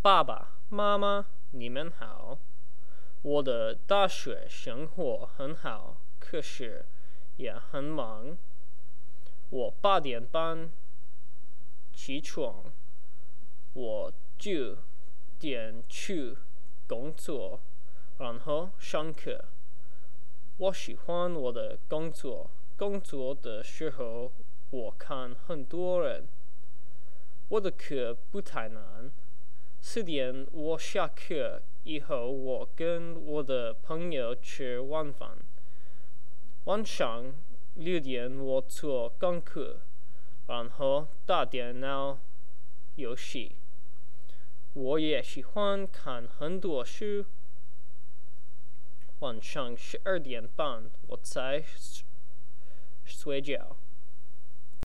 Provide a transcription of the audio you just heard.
爸爸妈妈，你们好。我的大学生活很好，可是也很忙。我8点半起床，我9点去工作，然后上课。我喜欢我的工作，工作的时候我看很多人。我的课不太难。4点我下课以后，我跟我的朋友吃晚饭。晚上6点我做功课，然后打电脑游戏。我也喜欢看很多书。晚上12点半我才睡觉。